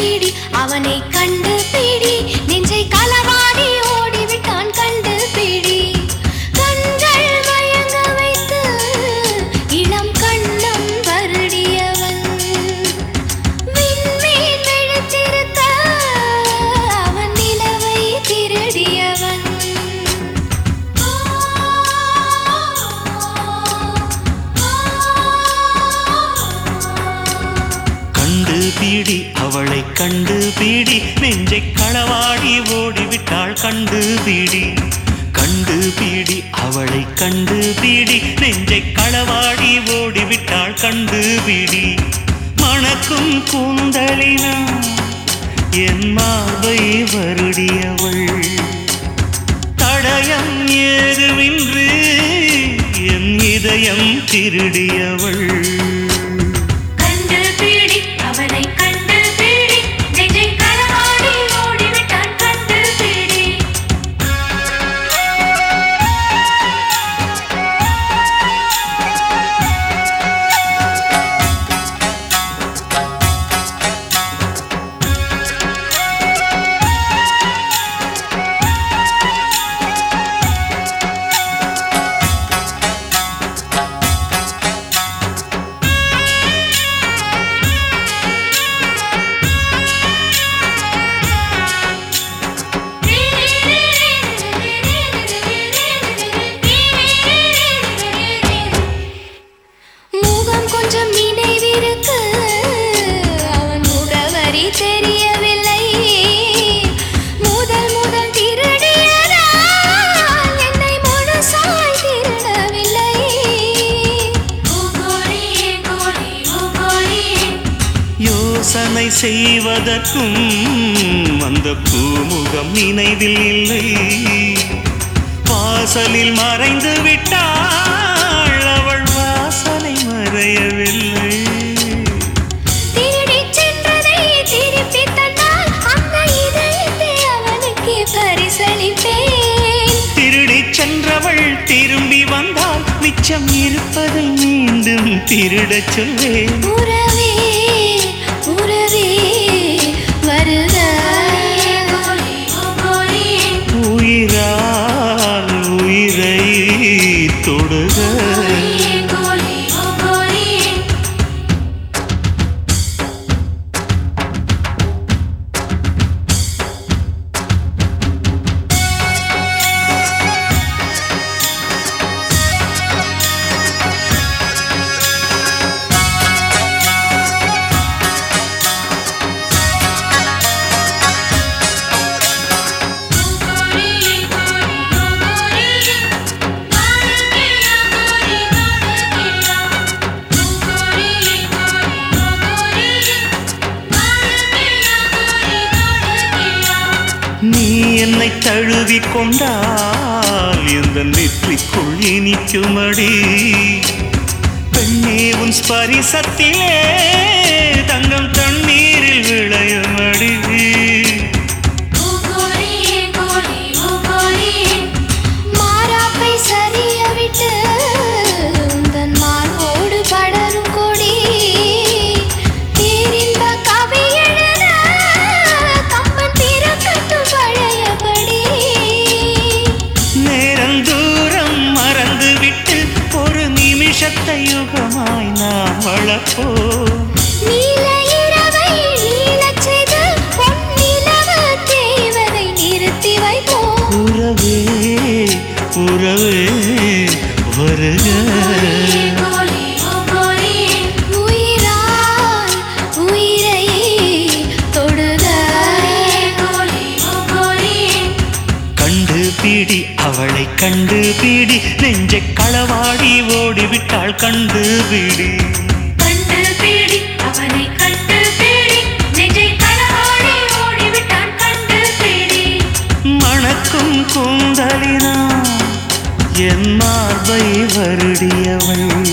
PT அவனை கண்டு PT நெஞ்சை களவாடி ஓடிவிட்டான் கண்டு பீடி கண்கள் மயங்க வைத்து இளம் கண்ணம் வருடியவன் விண்மீன் விழித்திருக்க அவன் நிலவை திருடியவன் பீடி அவளை கண்டு பீடி நெஞ்சை களவாடி ஓடிவிட்டாள் கண்டு பீடி கண்டு பீடி அவளை கண்டு பீடி நெஞ்சை களவாடி ஓடிவிட்டாள் கண்டு பீடி மணக்கும் கூந்தலினா என் மார்பை வருடியவள் தடயம் ஏதுமின்றி என் இதயம் திருடியவள் தெரியவில்லை முதல் முதல் திருடியதால் என்னை முழுசாய் திருடவில்லை யோசனை செய்வதற்கும் அந்த பூமுகம் நினைவில் இல்லை வாசலில் மறைந்து விட்டாள் அவள் வாசனை மறையவில்லை திருடிச் சென்றவள் திரும்பி வந்தால் மிச்சம் இருப்பதை மீண்டும் திருடச் சொல்வேன் உறவே உறவே வருக உயிரால் உயிரை தொடுக நீ என்னை தழுவி கொண்டால் இந்த நெற்றிக்குள் இனிக்குமடி பெண்ணே உன் ஸ்பரிசத்திலே தங்கம் தண்ணீரில் விளையுமடி மாறாப்பை சரிய விட்டு உந்தன் மார்போடு படரும் கொடி பேரின்ப கவி எழுத கம்பன் திறக்கட்டும் பழையபடி நேரம் தூரம் மறந்துவிட்டு ஒரு நிமிஷத்தை யுகமாய் நாம் வளர்ப்போம் நீல இரவை நீலச் செய்து பொன்னிலவு தேவதை நிறுத்தி வைப்போம் உறவே உறவே வருக உயிரால் உயிரை தொடுக கண்டு பீடி அவளை கண்டு பீடி நெஞ்சை களவாடி ஓடிவிட்டாள் கண்டு பீடி கண்டு பீடி அவனை கண்டு பீடி நெஞ்சை களவாடி ஓடிவிட்டான் கண்டு பீடி மணக்கும் கூந்தலினா என் மார்பை வருடியவள்